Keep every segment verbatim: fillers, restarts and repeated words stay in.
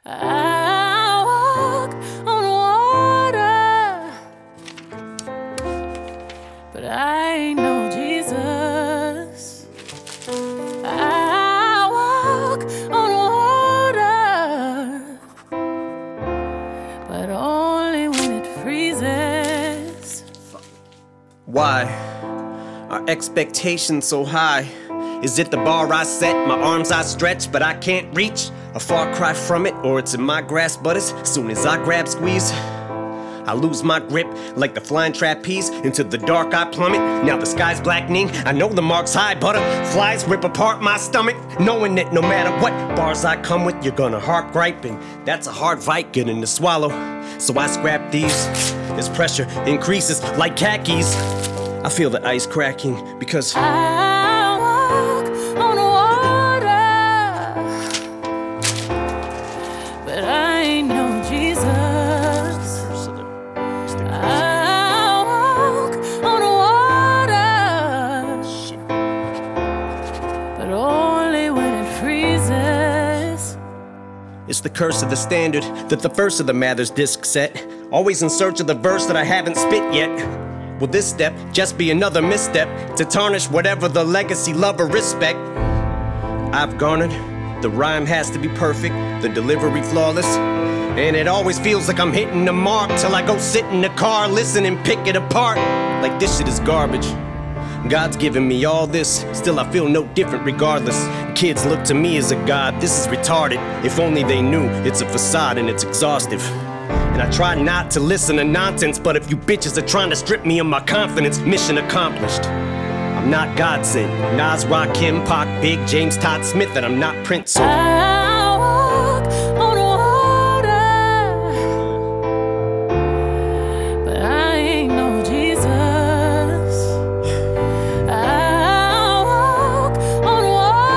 I walk on water, but I ain't no Jesus. I walk on water, but only when it freezes. Why are expectations so high? Is it the bar I set, my arms I stretch, but I can't reach? A far cry from it, or it's in my grasp, but as soon as I grab, squeeze, I lose my grip like the flying trapeze. Into the dark I plummet, now the sky's blackening. I know the mark's high, butterflies rip apart my stomach, knowing that no matter what bars I come with, you're gonna harp griping. That's a hard fight getting to swallow, so I scrap these. As pressure increases like khakis, I feel the ice cracking because I walk on water, but I ain't no Jesus. I walk on water, but only when it freezes. it's the curse of the standard that the first of the Mathers disc set. Always in search of the verse that I haven't spit yet. Will this step just be another misstep to tarnish whatever the legacy, love, or respect I've garnered? The rhyme has to be perfect, the delivery flawless, and it always feels like I'm hitting the mark till I go sit in the car, listen and pick it apart like this shit is garbage. God's given me all this, still I feel no different regardless. Kids look to me as a god, this is retarded. If only they knew it's a facade and it's exhaustive. And I try not to listen to nonsense, but if you bitches are trying to strip me of my confidence, mission accomplished. I'm not God sent, Nas, Rakim, Pac, Big, James, Todd Smith, and I'm not Prince. So I walk on water, but I ain't no Jesus. I walk on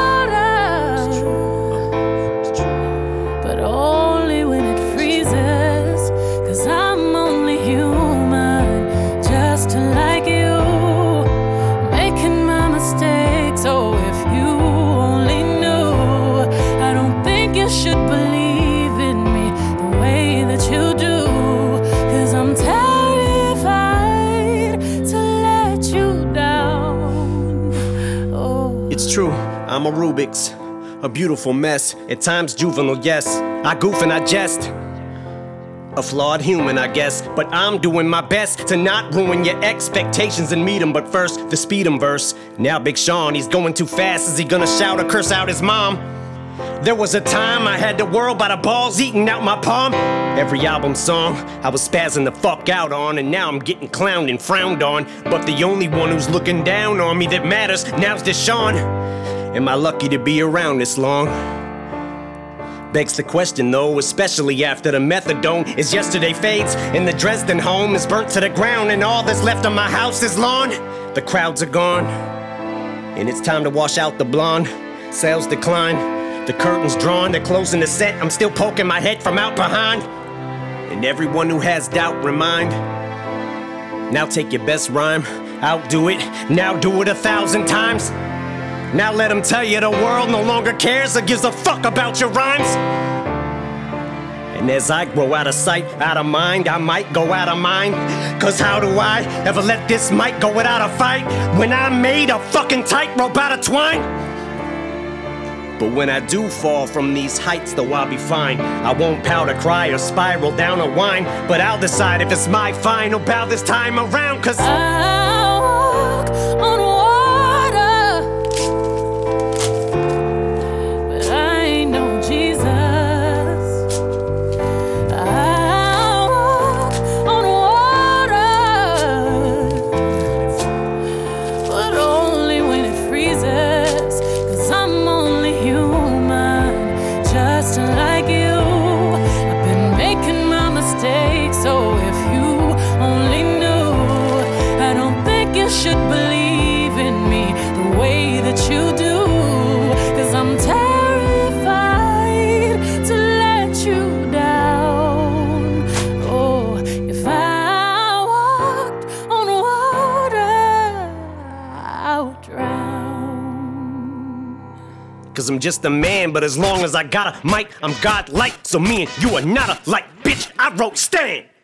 water, but only when it freezes, 'cause I'm only human, just like you, making my mistakes. Oh, if you only knew, I don't think you should believe in me the way that you do, 'cause I'm terrified to let you down. Oh, it's true, I'm a Rubik's, a beautiful mess, at times juvenile, yes. I goof and I jest, a flawed human, I guess, but I'm doing my best to not ruin your expectations and meet 'em. But first, the speed 'em verse. Now Big Sean, he's going too fast. Is he gonna shout or curse out his mom? There was a time I had the world by the balls eating out my palm. Every album song I was spazzing the fuck out on, and now I'm getting clowned and frowned on. But the only one who's looking down on me that matters now's Deshaun. Am I lucky to be around this long? Begs the question though, especially after the methadone is yesterday fades and the Dresden home is burnt to the ground and all that's left of my house is lawn. The crowds are gone and it's time to wash out the blonde. Sales decline, the curtains drawn, they're closing the set. I'm still poking my head from out behind, and everyone who has doubt remind, now take your best rhyme, outdo it, now do it a thousand times. Now let them tell you the world no longer cares or gives a fuck about your rhymes. And as I grow out of sight, out of mind, I might go out of mind. 'Cause how do I ever let this mic go without a fight when I made a fucking tightrope out of twine? But when I do fall from these heights, though I'll be fine. I won't pout or cry or spiral down or whine, but I'll decide if it's my final bow this time around. 'Cause I walk on water, but I ain't no Jesus. I walk on water, but only when it freezes, 'cause I'm only human, just like you. I've been making my mistakes, so if you only knew, I don't think you should believe in me the way that you do, 'cause I'm terrified to let you down. Oh, if I walked on water, I would drown. 'Cause cause I'm just a man. But as long as I got a mic, I'm godlike. So me and you are not alike, bitch. I wrote Stan.